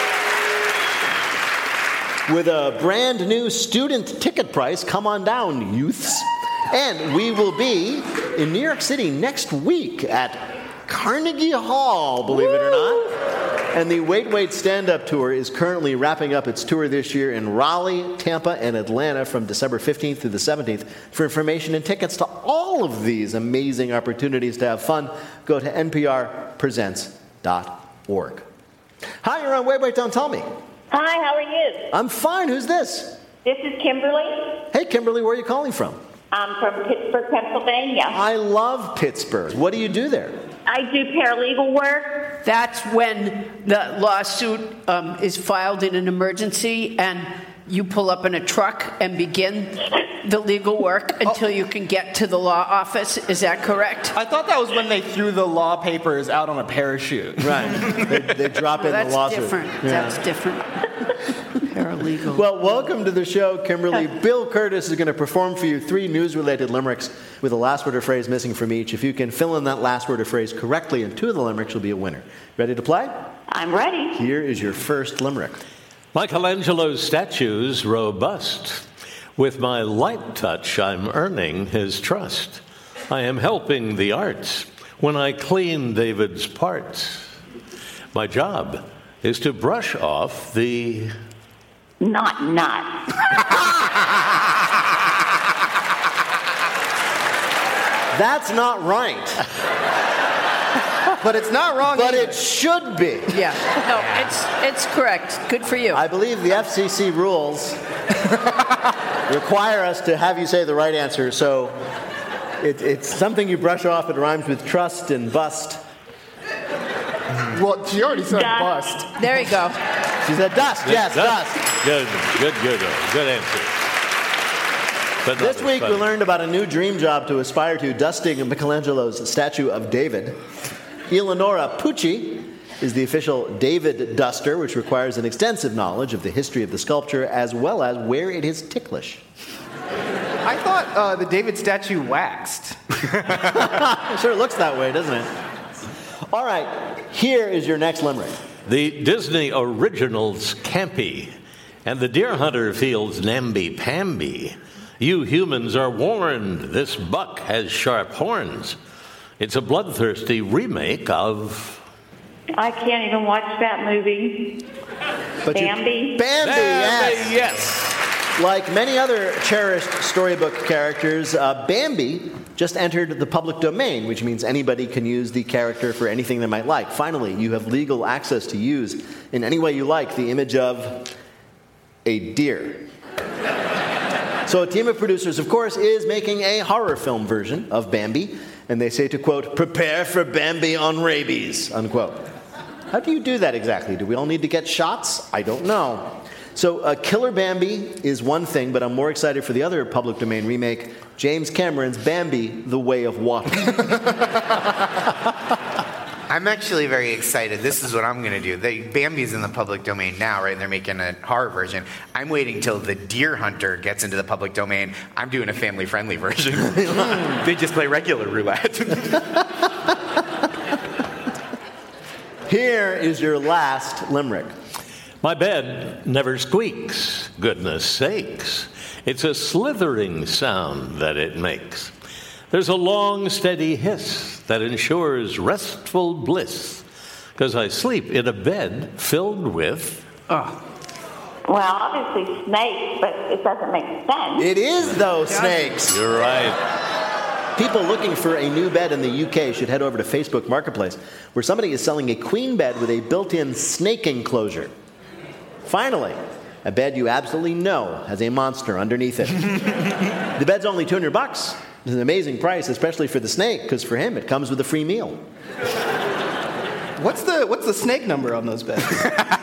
With a brand new student ticket price, come on down, youths. And we will be in New York City next week at Carnegie Hall, believe Woo! It or not. And the Wait Wait stand-up tour is currently wrapping up its tour this year in Raleigh, Tampa, and Atlanta from December fifteenth through the seventeenth. For information and tickets to all of these amazing opportunities to have fun, go to n p r presents dot org. Hi, you're on Wait Wait, Don't Tell Me. Hi, how are you? I'm fine. Who's this? This is Kimberly. Hey, Kimberly, where are you calling from? I'm from Pittsburgh, Pennsylvania. I love Pittsburgh. What do you do there? I do paralegal work. That's when the lawsuit um, is filed in an emergency and you pull up in a truck and begin the legal work until you can get to the law office. Is that correct? I thought that was when they threw the law papers out on a parachute. Right. they, they drop Well, in that's the lawsuit. different. Yeah. That's different. Paralegal. Well, welcome to the show, Kimberly. Bill Curtis is going to perform for you three news-related limericks with a last word or phrase missing from each. If you can fill in that last word or phrase correctly in two of the limericks, you'll be a winner. Ready to play? I'm ready. Here is your first limerick. Michelangelo's statue's robust. With my light touch, I'm earning his trust. I am helping the arts when I clean David's parts. My job is to brush off the... Not not. That's not right. But it's not wrong But either. it should be. Yeah. No, it's it's correct. Good for you. I believe the F C C rules require us to have you say the right answer, so it, it's something you brush off. It rhymes with trust and bust. Well, she already said Dust. bust. There you go. She said dust. Yes, dust. Good, good, good, good answer. But This not week we funny. learned about a new dream job to aspire to, dusting Michelangelo's statue of David. Eleonora Pucci is the official David duster, which requires an extensive knowledge of the history of the sculpture as well as where it is ticklish. I thought uh, the David statue waxed. It sure looks that way, doesn't it? All right, here is your next limerick. The Disney originals Campy and the deer hunter feels namby-pamby. You humans are warned, this buck has sharp horns. It's a bloodthirsty remake of... I can't even watch that movie. But you- Bambi. Bambi, yes. yes. Like many other cherished storybook characters, uh, Bambi just entered the public domain, which means anybody can use the character for anything they might like. Finally, you have legal access to use in any way you like the image of a deer. So a team of producers, of course, is making a horror film version of Bambi, and they say to, quote, prepare for Bambi on rabies, unquote. How do you do that exactly? Do we all need to get shots? I don't know. So uh, Killer Bambi is one thing, but I'm more excited for the other public domain remake, James Cameron's Bambi, The Way of Water. I'm actually very excited. This is what I'm going to do. The Bambi's in the public domain now, right? And they're making a horror version. I'm waiting till the Deer Hunter gets into the public domain. I'm doing a family-friendly version. They just play regular roulette. Here is your last limerick. My bed never squeaks, goodness sakes. It's a slithering sound that it makes. There's a long, steady hiss that ensures restful bliss, because I sleep in a bed filled with... Oh. Well, obviously snakes, but it doesn't make sense. It is, though, snakes. You're right. People looking for a new bed in the U K should head over to Facebook Marketplace, where somebody is selling a queen bed with a built-in snake enclosure. Finally, a bed you absolutely know has a monster underneath it. The bed's only two hundred bucks. It's an amazing price, especially for the snake, because for him it comes with a free meal. What's the what's the snake number on those beds?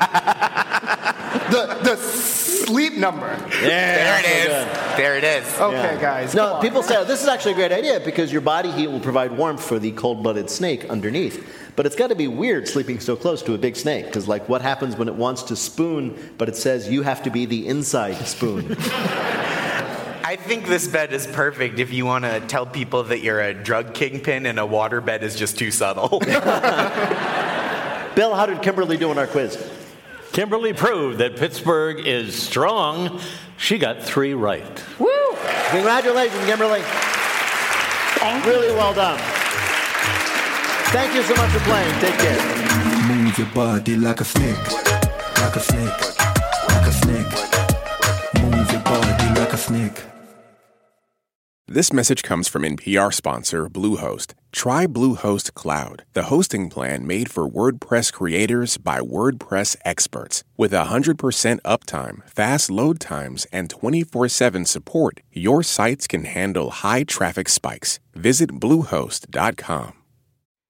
the the sleep number. There it is. good. There it is. Okay, Yeah. guys. No, come on. people say, oh, this is actually a great idea because your body heat will provide warmth for the cold-blooded snake underneath. But it's got to be weird sleeping so close to a big snake, because, like, what happens when it wants to spoon, but it says you have to be the inside spoon? I think this bed is perfect if you want to tell people that you're a drug kingpin and a water bed is just too subtle. Bill, how did Kimberly do in our quiz? Kimberly proved that Pittsburgh is strong. She got three right. Woo! Congratulations, Kimberly. Thank you. Really well done. Thank you so much for playing. Take care. Move your body like a snake, like a snake, like a snake. Move your body like a snake. This message comes from N P R sponsor Bluehost. Try Bluehost Cloud, the hosting plan made for WordPress creators by WordPress experts. With one hundred percent uptime, fast load times, and twenty-four seven support, your sites can handle high traffic spikes. Visit bluehost dot com.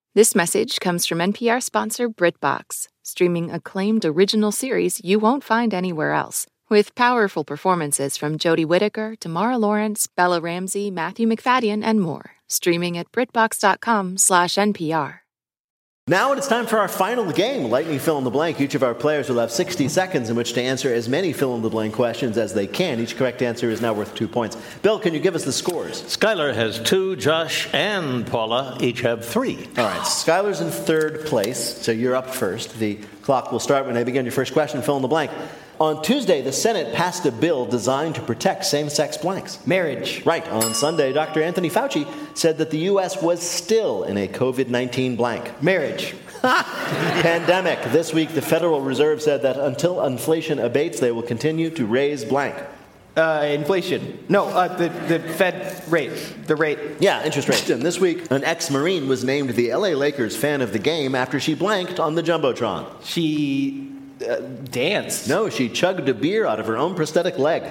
This message comes from N P R sponsor BritBox, streaming acclaimed original series you won't find anywhere else. With powerful performances from Jodie Whittaker, Tamara Lawrence, Bella Ramsey, Matthew McFadden, and more. Streaming at BritBox.com slash NPR. Now it's time for our final game, Lightning Fill in the Blank. Each of our players will have sixty seconds in which to answer as many fill-in-the-blank questions as they can. Each correct answer is now worth two points. Bill, can you give us the scores? Skylar has two, Josh and Paula each have three. All right, Skylar's in third place, so you're up first. The clock will start when I begin your first question, fill in the blank. On Tuesday, the Senate passed a bill designed to protect same-sex blanks. Marriage. Right. On Sunday, Doctor Anthony Fauci said that the U S was still in a covid nineteen blank. Marriage. Pandemic. This week, the Federal Reserve said that until inflation abates, they will continue to raise blank. Uh, inflation. No, uh, the, the Fed rate. The rate. Yeah, interest rate. And this week, an ex-Marine was named the L A Lakers fan of the game after she blanked on the Jumbotron. She... Uh, danced. No, she chugged a beer out of her own prosthetic leg.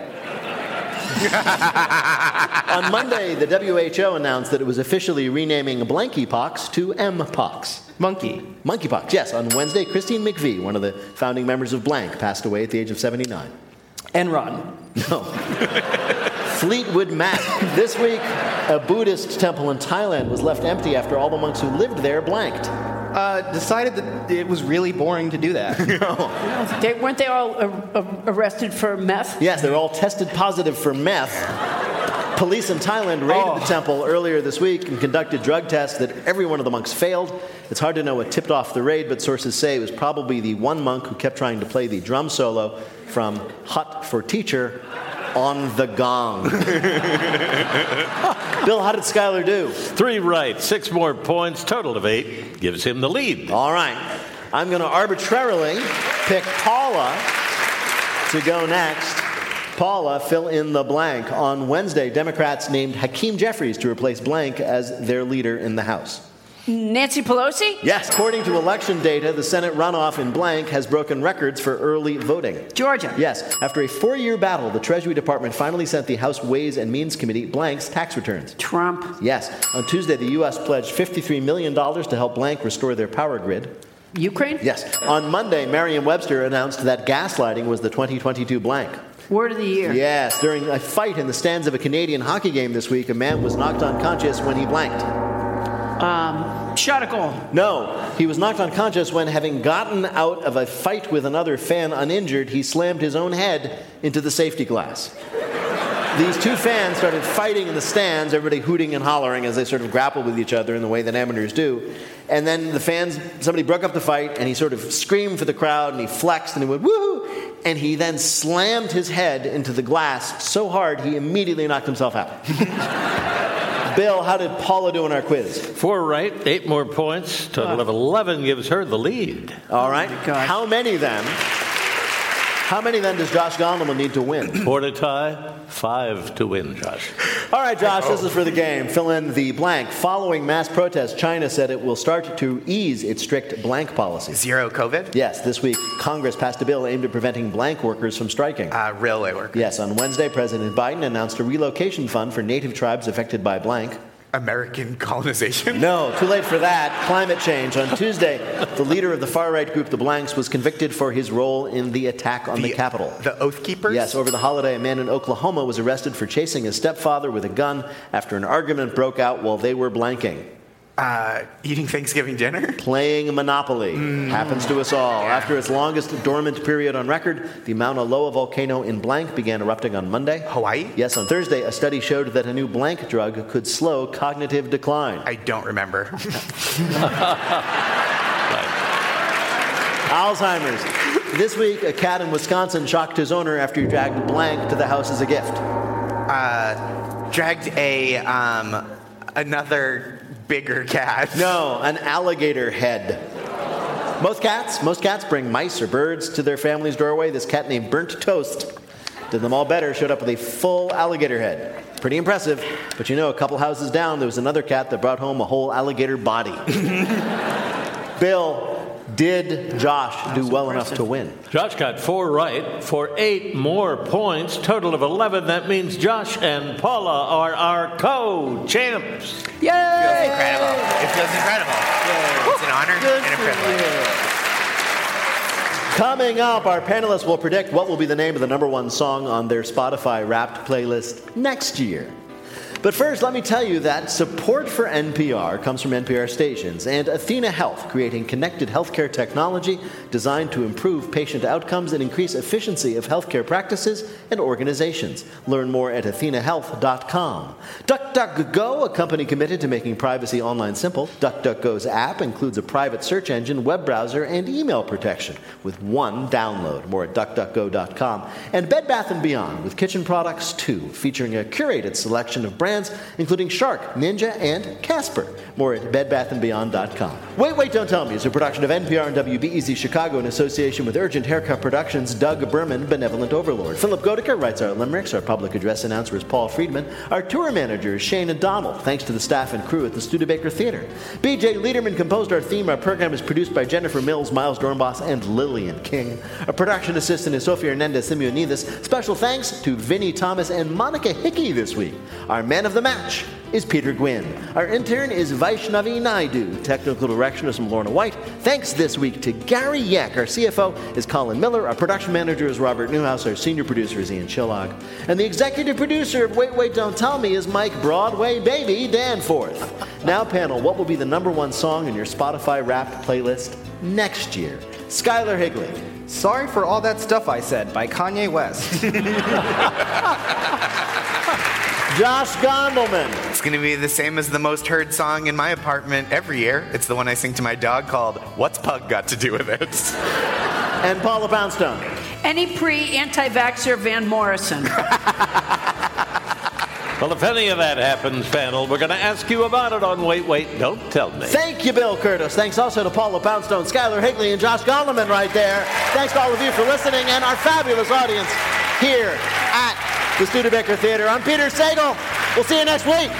On Monday, the W H O announced that it was officially renaming blankypox to M-pox. Monkey. Monkeypox, yes. On Wednesday, Christine McVie, one of the founding members of Blank, passed away at the age of seventy-nine. Enron. No. Fleetwood Mac. This week, a Buddhist temple in Thailand was left empty after all the monks who lived there blanked. Uh, decided that it was really boring to do that. No. They, weren't they all uh, uh, arrested for meth? Yes, they were all tested positive for meth. Police in Thailand raided oh. the temple earlier this week and conducted drug tests that every one of the monks failed. It's hard to know what tipped off the raid, but sources say it was probably the one monk who kept trying to play the drum solo from Hut for Teacher on the gong. Bill, how did Skylar do? Three right, six more points, total of eight, gives him the lead. All right. I'm going to arbitrarily pick Paula to go next. Paula, fill in the blank. On Wednesday, Democrats named Hakeem Jeffries to replace blank as their leader in the House. Nancy Pelosi? Yes. According to election data, the Senate runoff in blank has broken records for early voting. Georgia. Yes. After a four-year battle, the Treasury Department finally sent the House Ways and Means Committee blank's tax returns. Trump. Yes. On Tuesday, the U S pledged fifty-three million dollars to help blank restore their power grid. Ukraine? Yes. On Monday, Merriam-Webster announced that gaslighting was the twenty twenty-two blank. Word of the year. Yes. During a fight in the stands of a Canadian hockey game this week, a man was knocked unconscious when he blanked. Um, shot a goal. No. He was knocked unconscious when, having gotten out of a fight with another fan uninjured, he slammed his own head into the safety glass. These two fans started fighting in the stands, everybody hooting and hollering as they sort of grappled with each other in the way that amateurs do. And then the fans, somebody broke up the fight, and he sort of screamed for the crowd, and he flexed, and he went, woohoo! And he then slammed his head into the glass so hard he immediately knocked himself out. Bill, how did Paula do in our quiz? Four right, eight more points. Total of eleven gives her the lead. All right. Oh how many then? How many then does Josh Gondelman need to win? Four to tie, five to win, Josh. All right, Josh, this is for the game. Fill in the blank. Following mass protests, China said it will start to ease its strict blank policy. Zero COVID? Yes. This week, Congress passed a bill aimed at preventing blank workers from striking. Uh, railway workers. Yes. On Wednesday, President Biden announced a relocation fund for native tribes affected by blank. American colonization? No, too late for that. Climate change. On Tuesday, the leader of the far-right group, the Blanks, was convicted for his role in the attack on the, the Capitol. The Oath Keepers? Yes, over the holiday, a man in Oklahoma was arrested for chasing his stepfather with a gun after an argument broke out while they were blanking. Uh, eating Thanksgiving dinner? Playing Monopoly. Mm. Happens to us all. Yeah. After its longest dormant period on record, the Mauna Loa volcano in blank began erupting on Monday. Hawaii? Yes, on Thursday, a study showed that a new blank drug could slow cognitive decline. I don't remember. Alzheimer's. This week, a cat in Wisconsin shocked his owner after he dragged blank to the house as a gift. Uh, dragged a, um, another... bigger cat. No, an alligator head. Most cats, most cats bring mice or birds to their family's doorway. This cat named Burnt Toast did them all better, showed up with a full alligator head. Pretty impressive, but you know, a couple houses down, there was another cat that brought home a whole alligator body. Bill, Did Josh do well enough to win? Josh got four right for eight more points, total of eleven. That means Josh and Paula are our co-champs. Yay! It feels incredible. It feels incredible. Yay. It's an honor Good and a privilege. Coming up, our panelists will predict what will be the name of the number one song on their Spotify Wrapped playlist next year. But first, let me tell you that support for N P R comes from N P R stations and Athena Health, creating connected healthcare technology designed to improve patient outcomes and increase efficiency of healthcare practices and organizations. Learn more at athena health dot com. DuckDuckGo, a company committed to making privacy online simple. DuckDuckGo's app includes a private search engine, web browser, and email protection with one download. More at duck duck go dot com. And Bed Bath and Beyond with kitchen products too, featuring a curated selection of brands including Shark, Ninja, and Casper. More at bed bath and beyond dot com. Wait, Wait, Don't Tell Me is a production of N P R and W B E Z Chicago in association with Urgent Haircut Productions, Doug Berman, Benevolent Overlord. Philip Goediker writes our limericks. Our public address announcer is Paul Friedman. Our tour manager is Shane O'Donnell. Thanks to the staff and crew at the Studebaker Theater. B J Liederman composed our theme. Our program is produced by Jennifer Mills, Miles Dornbos, and Lillian King. Our production assistant is Sofia Hernandez Simeonidis. Special thanks to Vinnie Thomas and Monica Hickey this week. Our man of the match is Peter Gwynn. Our intern is Vaishnavi Naidu. Technical direction is from Lorna White. Thanks this week to Gary Yeck. Our C F O is Colin Miller. Our production manager is Robert Newhouse. Our senior producer is Ian Chillog. And the executive producer of Wait, Wait, Don't Tell Me is Mike Broadway Baby Danforth. Now, panel, what will be the number one song in your Spotify Wrapped playlist next year? Skylar Higley. Sorry for All That Stuff I Said by Kanye West. Josh Gondelman. It's going to be the same as the most heard song in my apartment every year. It's the one I sing to my dog called What's Pug Got to Do with It? And Paula Poundstone. Any pre-anti-vaxxer Van Morrison. Well, if any of that happens, panel, we're going to ask you about it on Wait, Wait, Don't Tell Me. Thank you, Bill Curtis. Thanks also to Paula Poundstone, Skylar Higley, and Josh Gondelman right there. Thanks to all of you for listening and our fabulous audience here at the Studebaker Theater. I'm Peter Sagal. We'll see you next week.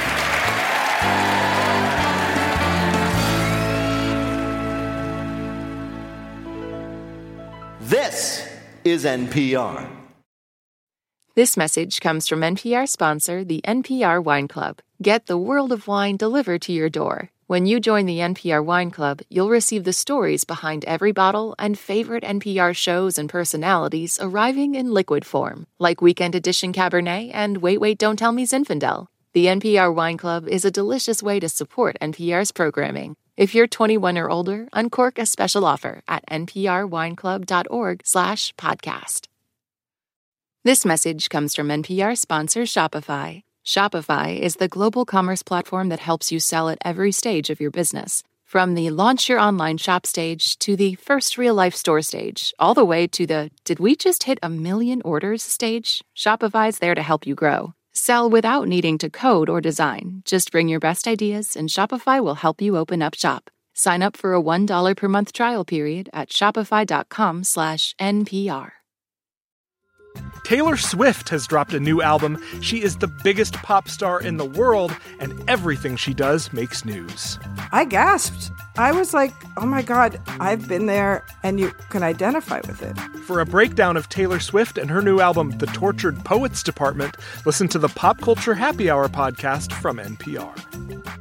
This is N P R. This message comes from N P R sponsor, the N P R Wine Club. Get the world of wine delivered to your door. When you join the N P R Wine Club, you'll receive the stories behind every bottle and favorite N P R shows and personalities arriving in liquid form, like Weekend Edition Cabernet and Wait, Wait, Don't Tell Me Zinfandel. The N P R Wine Club is a delicious way to support N P R's programming. If you're twenty-one or older, uncork a special offer at nprwineclub.org slash podcast. This message comes from N P R sponsor Shopify. Shopify is the global commerce platform that helps you sell at every stage of your business. From the launch your online shop stage to the first real-life store stage, all the way to the did we just hit a million orders stage, Shopify's there to help you grow. Sell without needing to code or design. Just bring your best ideas and Shopify will help you open up shop. Sign up for a one dollar per month trial period at shopify.com slash NPR. Taylor Swift has dropped a new album. She is the biggest pop star in the world, and everything she does makes news. I gasped. I was like, oh my God, I've been there, and you can identify with it. For a breakdown of Taylor Swift and her new album, The Tortured Poets Department, listen to the Pop Culture Happy Hour podcast from N P R.